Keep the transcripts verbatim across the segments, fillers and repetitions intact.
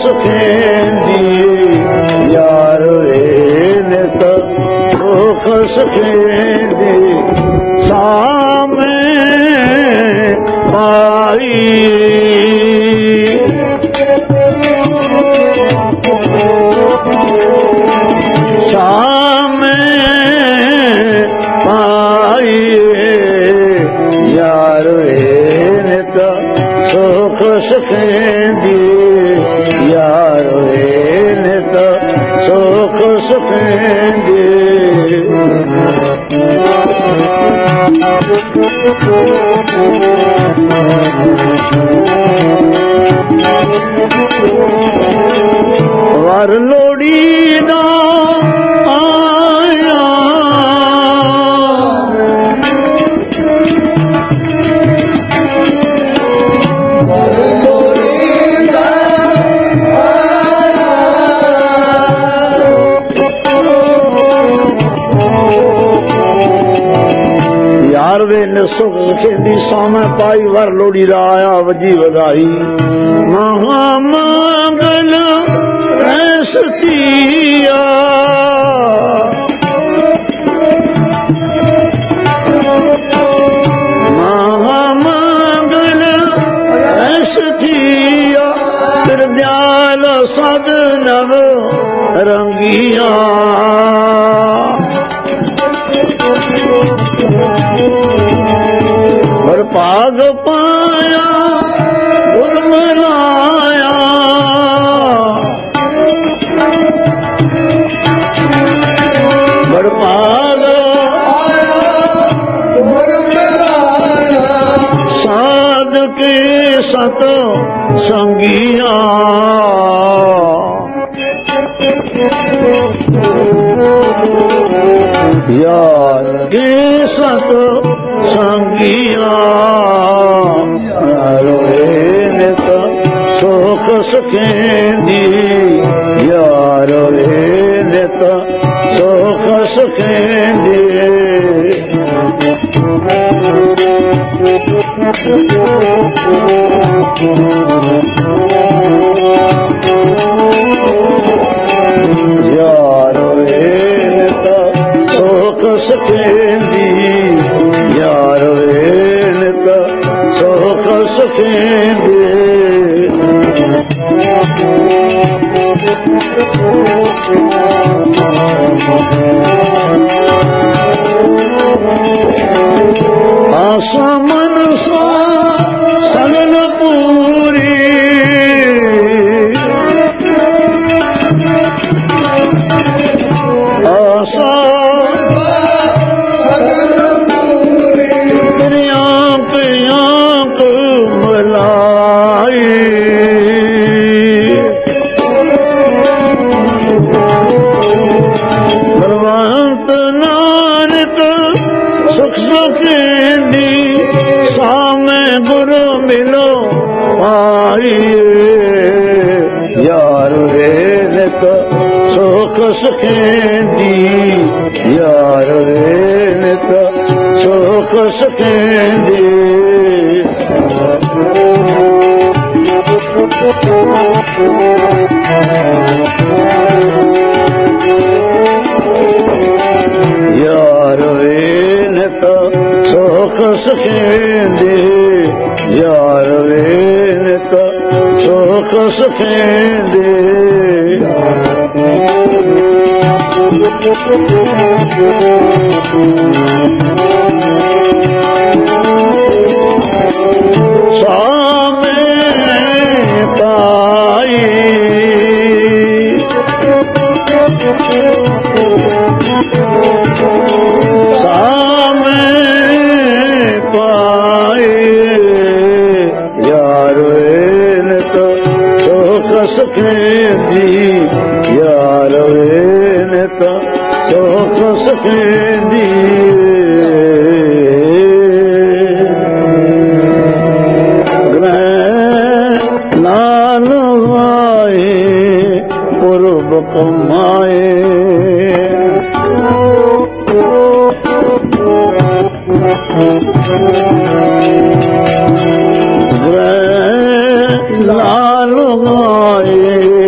सुखेंदी यार ने तो सुख सुखेंदी सामे पाई सामे पाई यार ने तो सुख सुखेंदी यार ने तो सुख सुखेंदी वर लोड़ी ना आया यार वे ने सुख सुखेंदी सामे पाई वर लोड़ी दा आया वजी वधाई महामंगल ऐसतिया महामंगल ऐसतिया फिर दयाल सद नव रंगिया पर पाग पाया गुर मनाया पर पाग गुर मनाया साध के सत संगिया यार के सत संगिया ने तो सुख सुखेंदी यार ने तो सुख सुखेंदी यार ने तो सुख सुखेंदी यार ने तो सुख सुखेंदी आशा मनसा सगल पूरी आशा यार ने तो सुख सुखेंदी यार ने तो सुख सुखेंदी यार ने तो सुख सुखेंदी यार ने तो सुख सुखेंदी सामे पाई सामे पाई यार ने तो सुख सुखेंदी यार ने तो सुख सुखेंदी लाल आए पूर्व कमाए लाल आए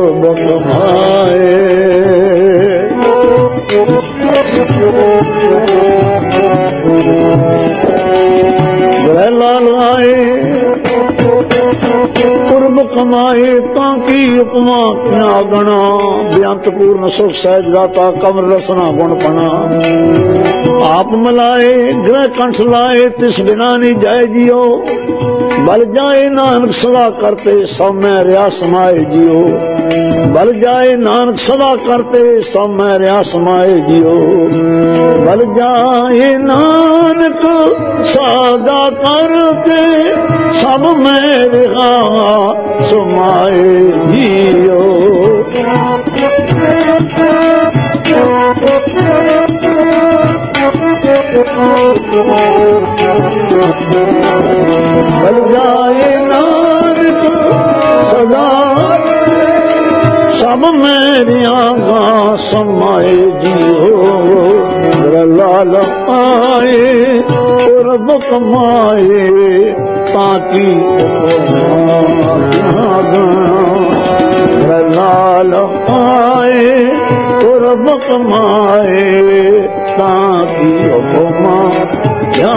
बकमाए लाल आए पूर्व कमाए ताकि उपमा क्या गणा बेअंत पूर्ण सुख सहज दाता कमर रसना गुण पना आप मलाए ग्रह कंठ लाए तिस बिना नहीं जाए जियो बल जाए नानक सदा करते सौम्य रहा समाए जियो बल जाए नानक सदा करते सौम्य रहा समाए जियो बल जाए नानक सदा करते सब में रहा समाए जियो बल जाए नानक सदा सब मेरिया गा समाए जियो लाल आए और बकमाए ताकि लाल आए और बकमाए ताकि उपमा क्या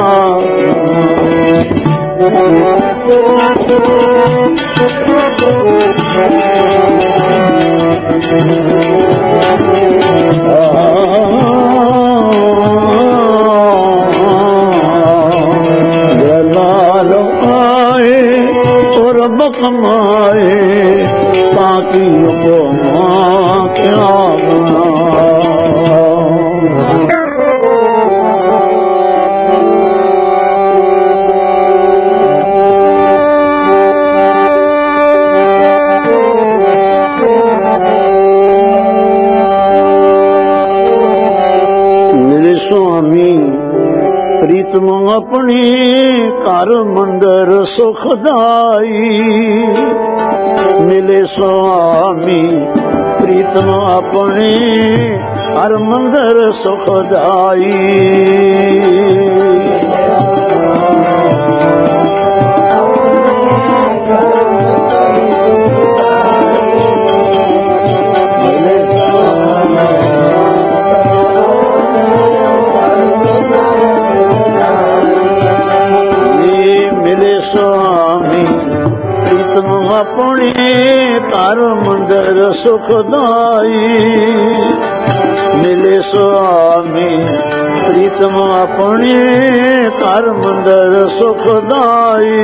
लाल आए और बकमाए ताकि उपमा क्या प्रीतम अपने घर मंदिर सुखदाई मिले स्वामी प्रीतम अपने घर मंदिर सुखदाई अपने घर मंदिर सुखदाई मिले स्वामी प्रीतम अपने घर मंदिर सुखदाई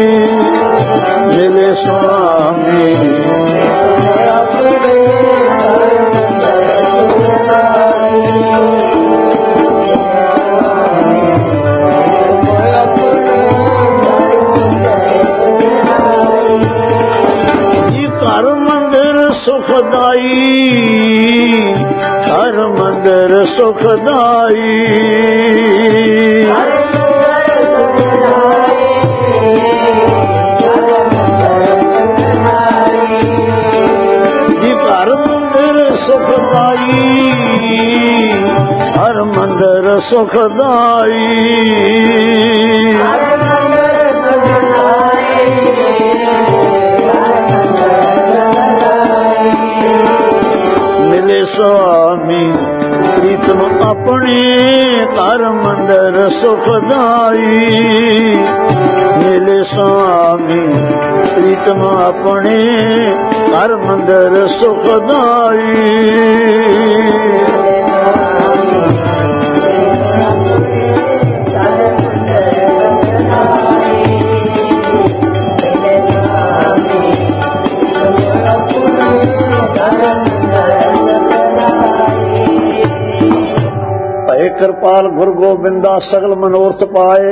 मिले स्वामी सुखदाई हर मंदिर सुखदाई जी हर मंदिर सुखदाई हर मंदिर सुखदाई स्वामी प्रीतम अपने घर मंदिर सुखदाई मिले स्वामी प्रीतम अपने घर मंदिर सुखदाई कृपाल गुरु गोबिंदा सगल मनोरथ पाए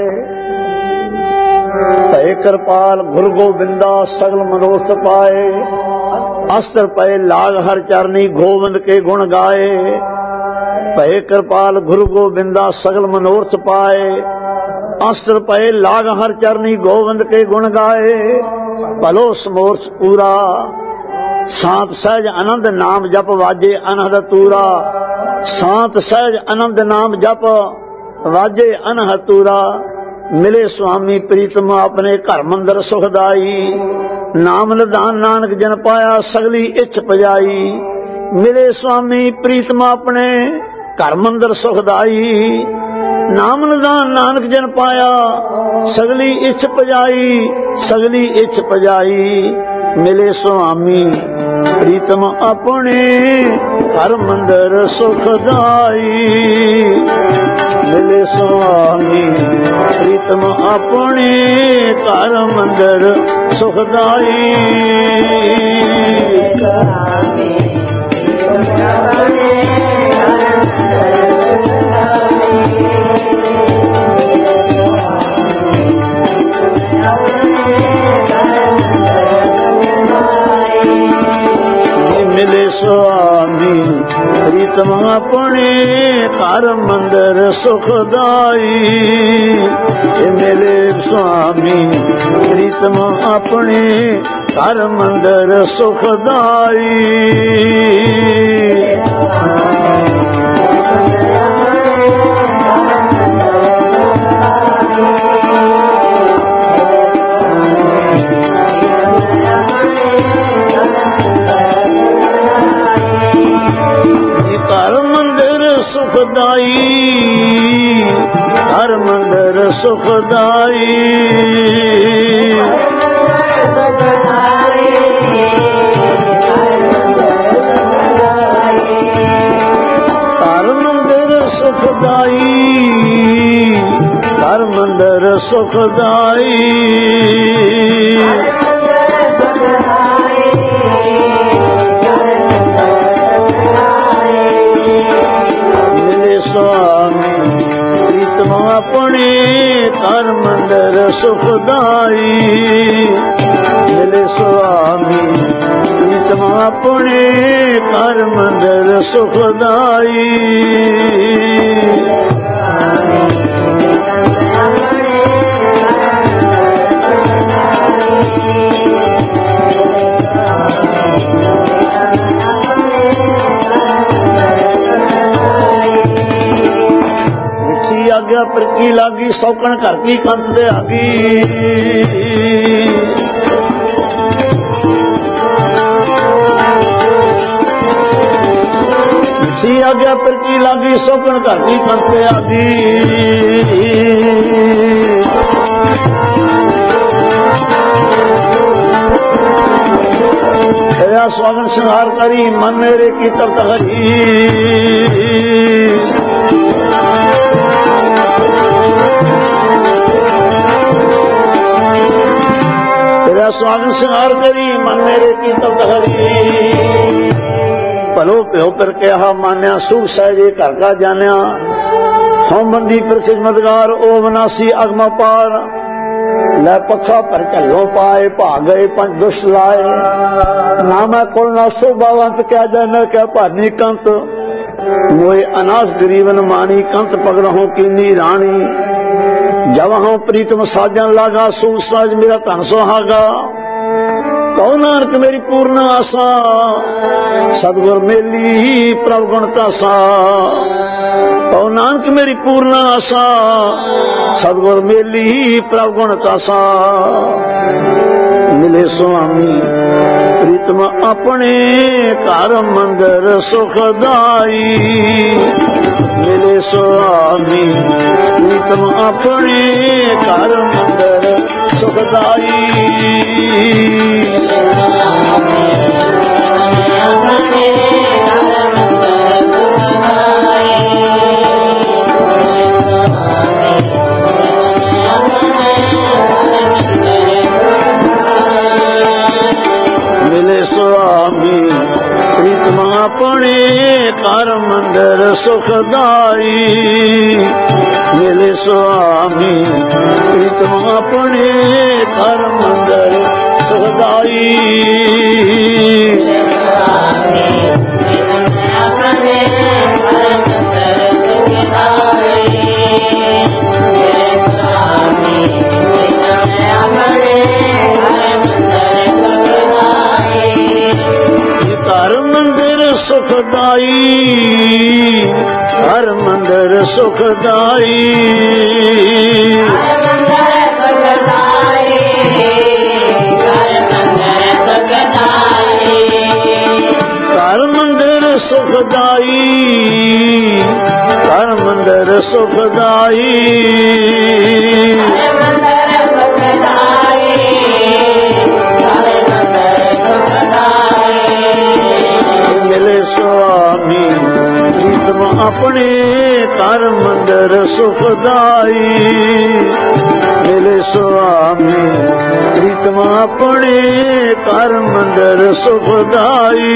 भय कृपाल गुरु गोबिंदा सगल मनोरथ पाए अस्त्र पय लाग हर चरनी गोविंद के गुण गाए भय कृपाल गुरु गोबिंदा सगल मनोरथ पाए अस्त्र पय लाग हर चरनी गोविंद के गुण गाए भलो समोर्थ पूरा शांत सहज आनंद नाम जप वाजे अनहद तूरा शांत सहज आनंद नाम जप वाजे अनहद तूरा मिले स्वामी प्रीतम अपने घर मंदिर सुखदाई। नाम निधान नानक जन पाया सगली इच्छ पजाई। मिले स्वामी प्रीतम अपने घर मंदिर सुखदाई। नाम निधान नानक जन पाया सगली इच्छ पजाई, सगली इच्छ पजाई। मिले स्वामी प्रीतम अपने घर मंदिर सुखदाई। मिले स्वामी प्रीतम अपने घर मंदिर सुखदाई। मिले स्वामी प्रीतम अपने घर मंदिर सुखदाई। मिले स्वामी प्रीतम अपने घर मंदिर सुखदाई। सुखदाई हर मंदिर सुखदाई। हर मंदिर सुखदाई, हर मंदिर सुखदाई। स्वामी प्रीतम अपने घर मंदिर सुखदाई। मिले स्वामी प्रीतम अपने घर मंदिर सुखदाई। आज्ञा पर की लागी सौकण घर की कंत दे आगी। सी आज्ञा पर की लागी सौकण घर की कंत दे आगी। तेरा स्वागत श्रृंगार करी मन मेरे की तब तहरी। तेरा स्वागत श्रृंगार करी मन मेरे की तब हरी। भलो प्यो पर कहा मान्या सुख सहजे घर का जान्या। हम बंदी पर खिदमतगार ओ विनाशी अगमा पार। लै पखा पर झलो पाए भाग गए पंच दुष्ट लाए। ना मैं कुल ना शोभावंत क्या जाना क्या भानी कंत। मोए अनास गरीबन मानी कंत पगड़ों की नी रानी। जब हम प्रीतम साजन लागा सूझ साज मेरा धन सुहागा। कहो नानक मेरी पूर्ण आशा सतगुर मेली प्रभ गुणता सा। कहो नानक मेरी पूर्ण आशा सतगुर मेली प्रभ गुणता सा। मिले स्वामी प्रीतम अपने घर मंदिर सुखदाई। मिले स्वामी प्रीतम अपने घर मंदिर सुखदाई। मिले स्वामी प्रीतम अपने घर मंदिर सुखदाई। मिले स्वामी प्रीतम अपने घर मंदिर सुखदाई। घर मंदिर सुखदाई हर मंदिर सुखदाई हर मंदिर सुखदाई हर मंदिर सुखदाई मिले स्वामी प्रीतम अपने कर मंदिर सुखदाई मिले स्वामी प्रीतम अपने कर मंदिर सुखदाई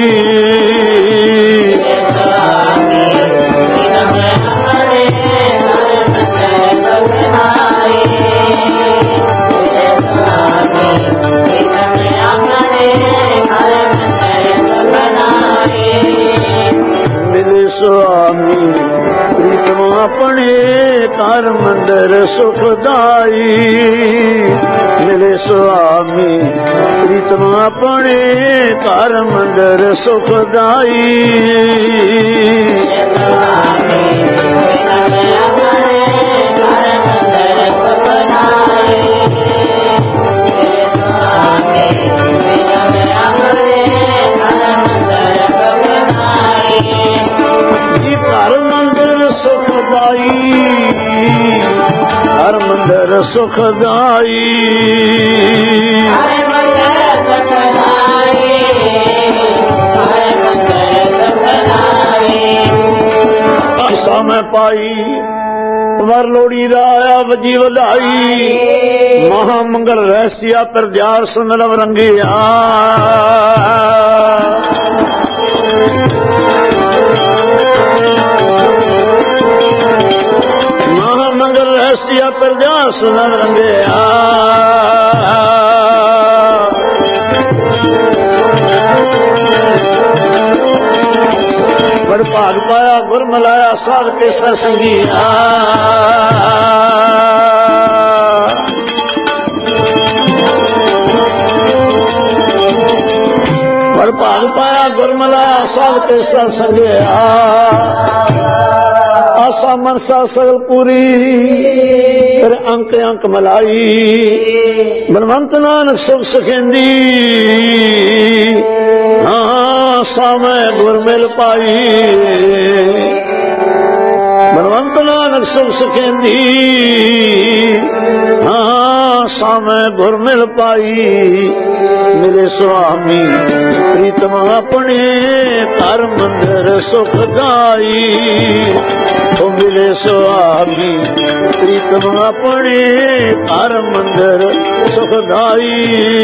मिले स्वामी प्रीतम अपने कर मंदिर सुखदाई मिले स्वामी प्रीतम अपने कर मंदिर सुखदाई हर मंदिर सुखदाई आशा में पाई वर लोड़ी राया बजी वधाई महामंगल रहसिया पर जार सुनरव रंगिया रहसिया प्रजा सुनर रंगया बड़ भाग पाया गुर मलाया साध के ससंगिया बड़ भाग पाया गुर मलाया साध के ससंगिया आशा मनसा सगल पूरी फिर अंक अंक मलाई बनवंत नानक सुख सुखेंदी हाँ सामे गुर मिल पाई बनवंत नानक सुख सुखेंदी हाँ सामे गुर मिल पाई मिले स्वामी प्रीतम अपने कर मंदिर सुखदाई तो मिले स्वामी प्रीतम अपने कर मंदिर सुखदाई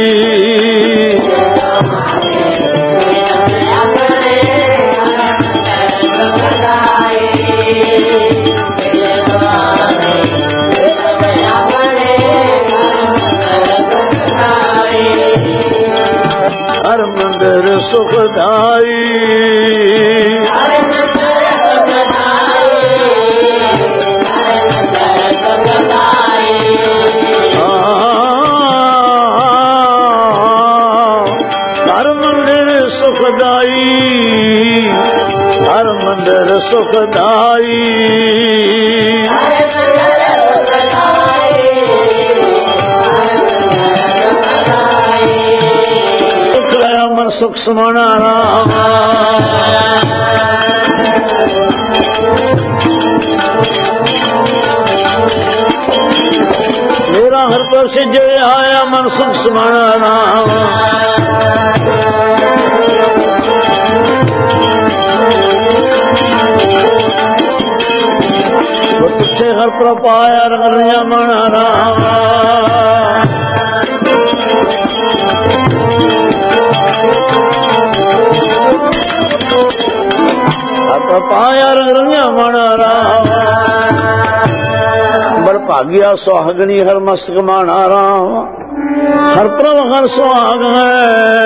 हर मंदिर सुखदाई हर मंदिर सुखदाई सुख रहा मन सुख समाना राम मेरा हर पर से जय आया मन सुख समाना राम पिछे हर पर पाया रंगरिया मना राम हर पर पाया रंगरिया मना राम बड़ भागिया सुहागनी हर मस्तक माना राम हर प्रभ हर सुहाग है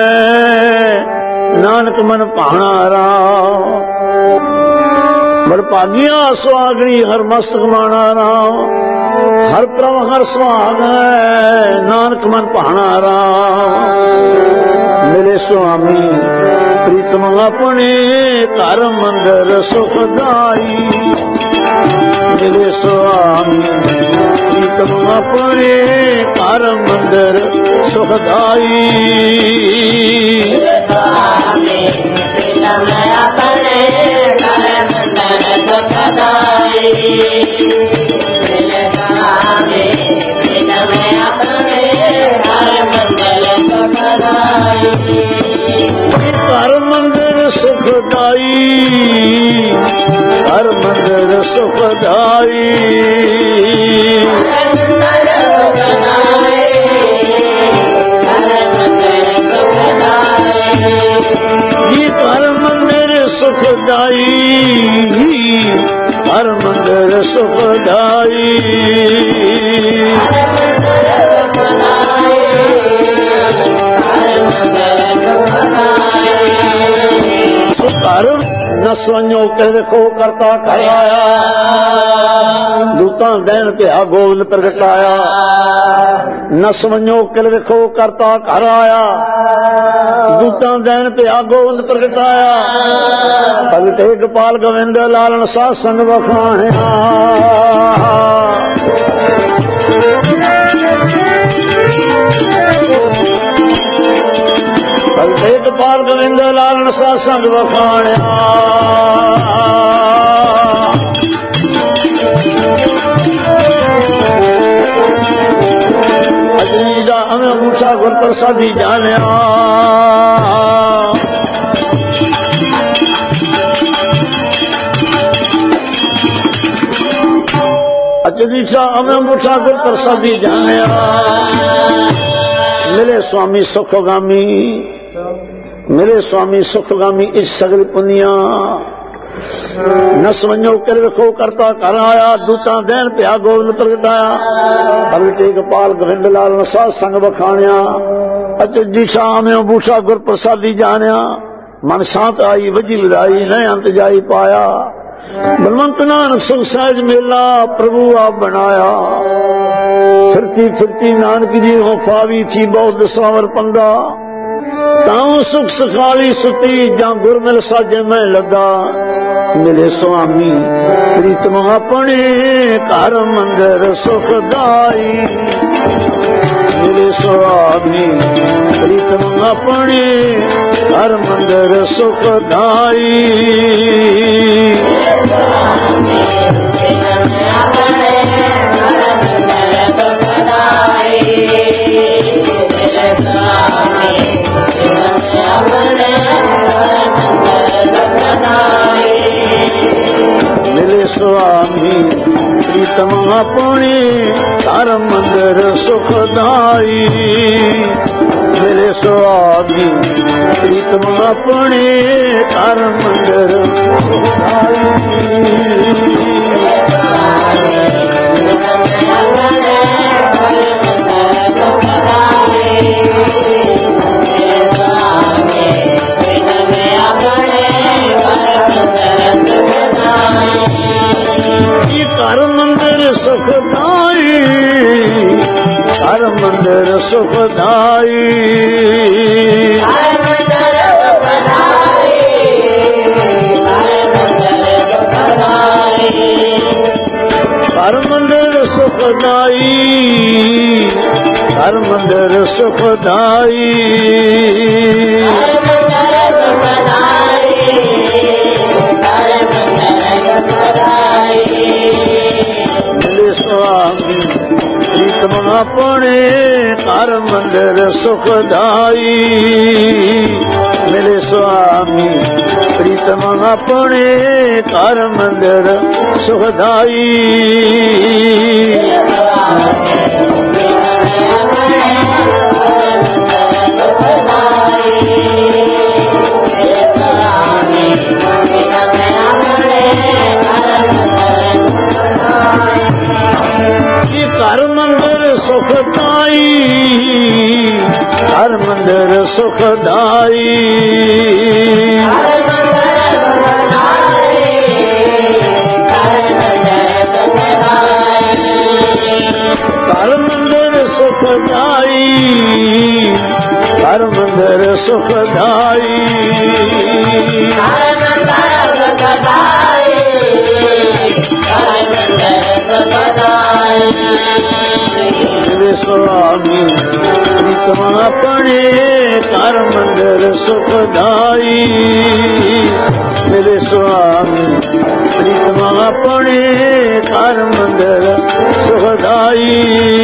नानक मन भाना राम बड़ भागिया सुहागनी हर मस्तक माना राम हर प्रभ हर सुहाग है नानक मन भाना राम मिले स्वामी प्रीतम अपने घर मंदिर सुखदाई मिले स्वामी प्रीतम अपने घर मंदिर सुखदाई प्रीतम अपने घर मंदिर सुखदाई मिले स्वामी प्रीतम अपने घर मंदिर सुखदाई घर मंदिर सुखदाई घर मंदिर सुखदाई ये घर मंदिर सुखदाई घर मंदिर सुखदाई न सोनो के देखो करता कराया दूता दैन पे गोविंद प्रगटाया न समझो के देखो करता कराया दूता दैन पे गोविंद प्रगटाया भगते गोपाल गोविंद लालन सा संग बखाया भगते गोपाल गोविंद लालन सा संग बखाया अजनीजा हमें मूसा गुर प्रसादी जानिया अजनीजा हमें मूसा गुर प्रसादी जानिया मिले स्वामी सुखगामी मेरे स्वामी सुखगामी इस सगल पुनिया न समझो कर रखो करता कर आया दूता दैन पे गोविंद प्रगटाया भगते गोपाल गोविंद लाल सा संग बखाणिया अच दिशा में बूसा गुर प्रसादी जानिया मन शांत आई वजी विदाई न अंत जाई पाया बलवंत नानक सुख सहज मेला प्रभु आप बनाया फिरती फिरती नानक जी हो फावी थी बहुत सावर पंदा ताऊ सुख सखाली सुती जा गुर मिल साजे में लगा मिले स्वामी प्रीतम अपने घर मंदिर सुखदाई मिले स्वामी प्रीतम अपने घर मंदिर सुखदाई मिले स्वामी प्रीतम अपने घर मंदिर सुखदाई मिले स्वामी प्रीतम अपने घर मंदिर सुखदाई घर मंदिर सुखदाई घर मंदिर सुखदाई घर मंदिर सुखदाई घर मंदिर सुखदाई स्वामी प्रीतम अपने घर मंदिर सुखदाई मिले स्वामी प्रीतम अपने घर मंदिर सुखदाई घर मंदिर सुखदाई घर मंदिर सुखदाई घर मंदिर सुखदाई घर मंदिर सुखदाई स्वामी प्रीतम अपने कर मंदिर सुखदाई मेरे स्वामी प्रीतम अपने कर मंदिर सुखदाई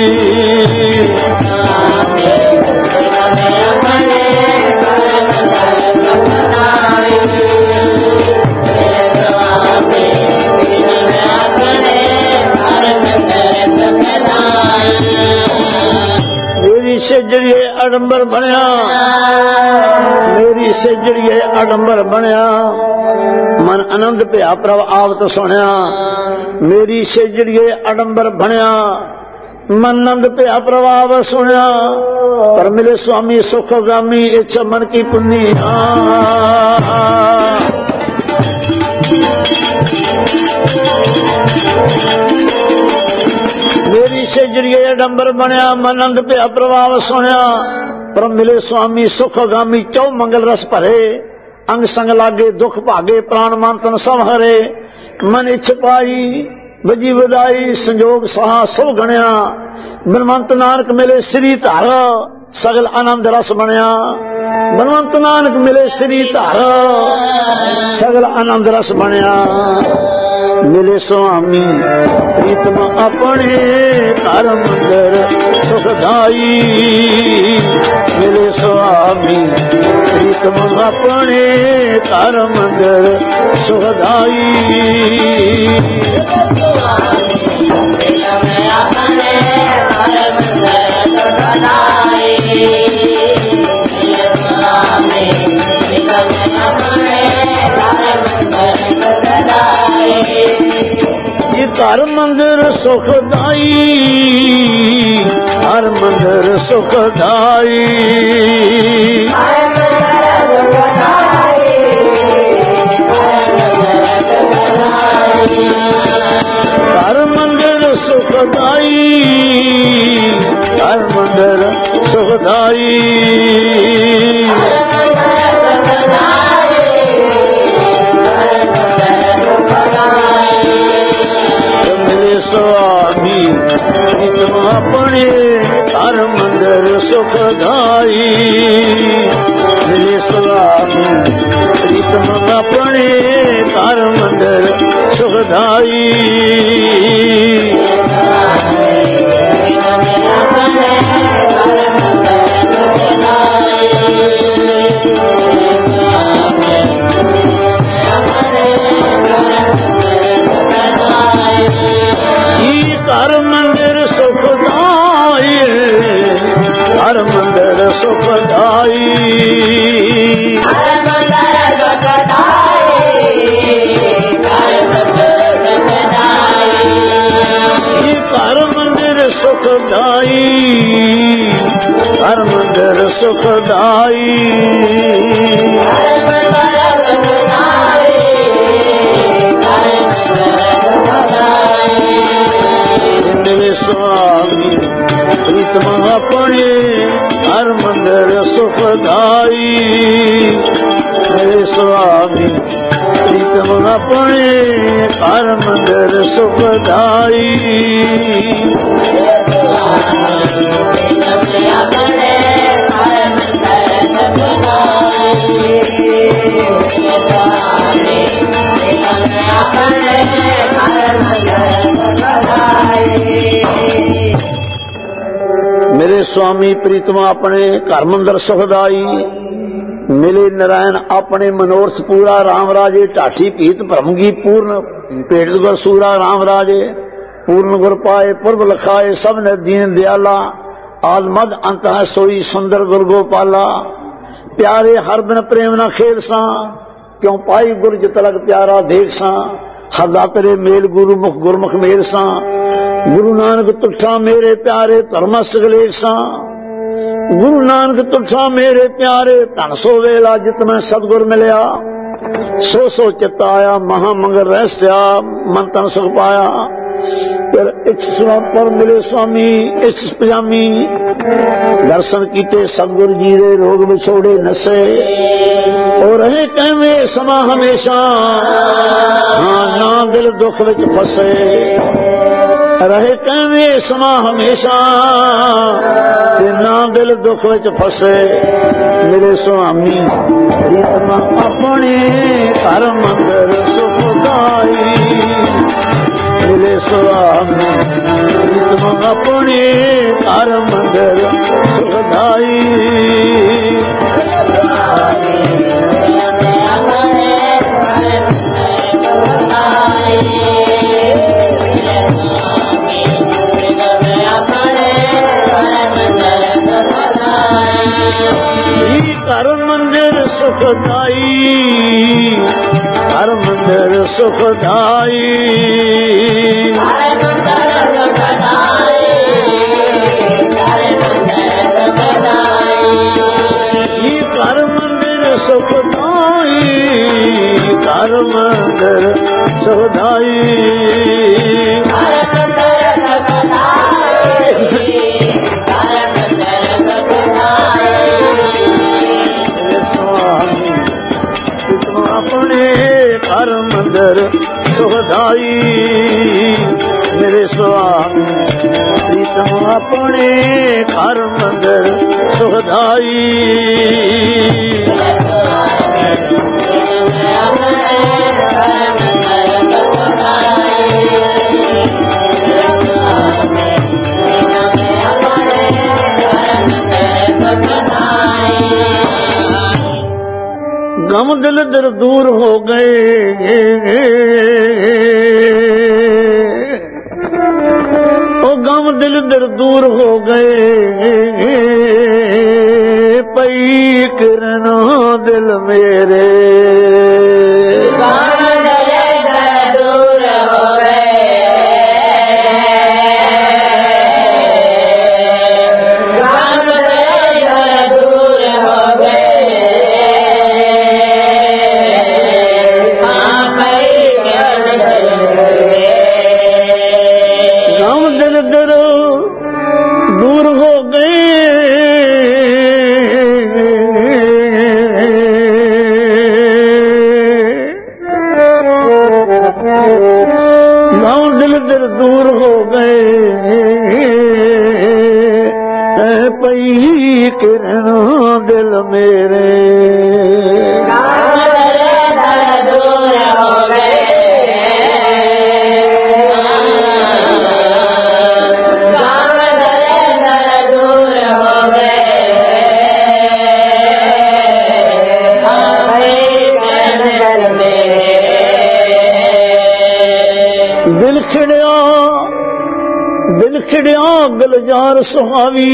मेरी से जड़िए आडंबर बनया मेरी से जड़िए आडंबर बनया मन आनंद पिया प्रभ आवत सुनिया मेरी से जड़िए आडंबर बनया मन आनंद पिया प्रभ आवत सुनिया पर मिले स्वामी सुखगामी इच्छा मन की पुन्नी मेरी से जड़िए आडंबर बनया मन आनंद पिया प्रभाव सुनिया पर मिले स्वामी सुखगामी चौ मंगल रस भरे अंग संग लागे दुख भागे प्राण मान तन सब हरे मन इच्छ पाई बजी बधाई संजोग सहा सब गणिया बनवंत नानक मिले श्री धार सगल आनंद रस बनया बनवंत नानक मिले श्री धार सगल आनंद रस बनया मिले स्वामी प्रीतम अपने कर मंदिर सुखदाई मिले स्वामी प्रीतम अपने कर मंदिर सुखदाई ये घर मंदिर सुखदाई हर मंदिर सुखदाई हर मंदिर सुखदाई हर मंदिर सुखदाई स्वामी प्रीतम अपने कर मंदिर सुखदाई मिले स्वामी प्रीतम अपने कर मंदिर सुखदाई हर मंदिर सुखदाई हर मंदिर सुखदाई हर मंदिर सुखदाई हर मंदिर सुखदाई स्वामी प्रीतम अपने हर मंदिर सुखदाई मेरे स्वामी प्रीतम अपने हर मंदिर सुखदाई मेरे स्वामी प्रीतम अपने घर मंदिर सुखदाई मिले नारायण अपने मनोरथ पूरा राम राजे ठाठी पीत भ्रमगी पूर्ण पेट गुर सूरा राम राजे पूर्ण गुर पाए पूर्व लखाए सब ने दीन दयाला आद मद अंत है सोई सुंदर गुर गोपाला प्यारे हर बिन प्रेम न खेल सा क्यों पाई गुर जतलक प्यारा देख सा हदा तेरे मेल गुरु मुख गुरमुख मेल सा गुरु नानक तुठा मेरे प्यारे धर्म सगले सा गुरु नानक तुठा मेरे प्यारे धन सो वेला जित मैं सतगुर मिलया सो सो चित्त आया महामंगल रहस्या मन तन सुख पाया फिर इच्छा पर मिले स्वामी इच्छ पजामी दर्शन कीते सतगुर जी रे रोग विछोड़े नसे और रहे कहवे समा हमेशा हाँ ना दिल दुख विच फसे रहे कहवे समा हमेशा ते ना दिल दुख विच फसे मेरे स्वामी रीतमा अपने घर मंदिर सुखदाई मेरे स्वामी रीतमा अपने घर मंदिर सुखदाई घर मंदिर सुखदाई घर मंदिर सुखदाई घर मंदिर सुखदाई घर मंदिर सुखदाई घर मंदिर सुखदाई मेरे स्वामी प्रीतम अपने घर मंदिर सुखदाई गम दिल दिल दूर हो गए ओ गम दिल दिल दूर हो गए पई किरना दिल मेरे गलजार सुहावी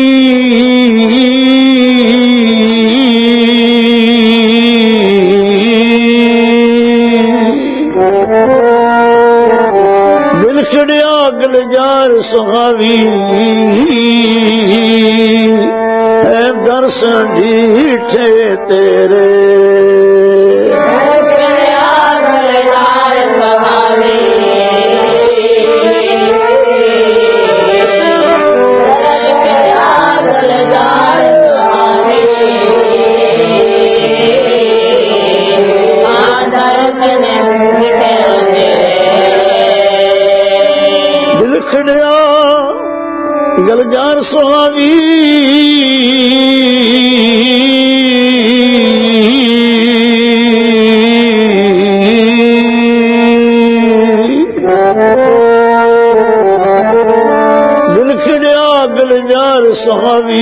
दिल खिड़िया गलजार सुहावी दर्शन ढीठे तेरे गलजार सुहावी दिल खिड़िया गलजार सुहावी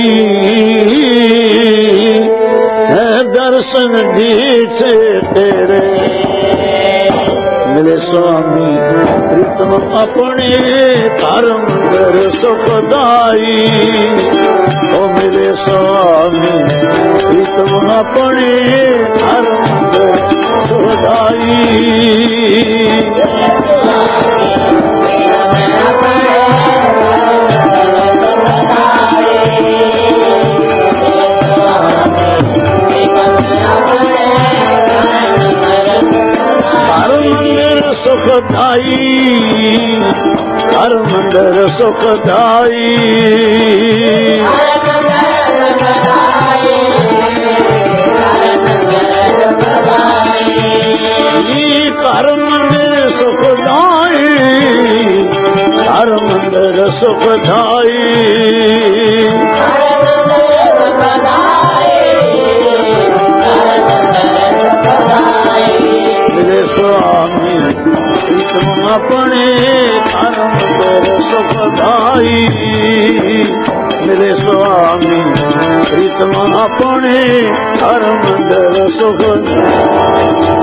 है दर्शन ढीठे तेरे मिले स्वामी प्रीतम अपने घर मंदिर सुखदाई ओ मिले स्वामी प्रीतम अपने घर मंदिर सुखदाई सुखदाई हर मंदिर सुखदाई हर मंदिर सुखदाई हर मंदिर सुखदाई मेरे स्वामी प्रीतम अपने हरम दर सुखदाई मेरे स्वामी प्रीतम अपने हरम दर सुखदाई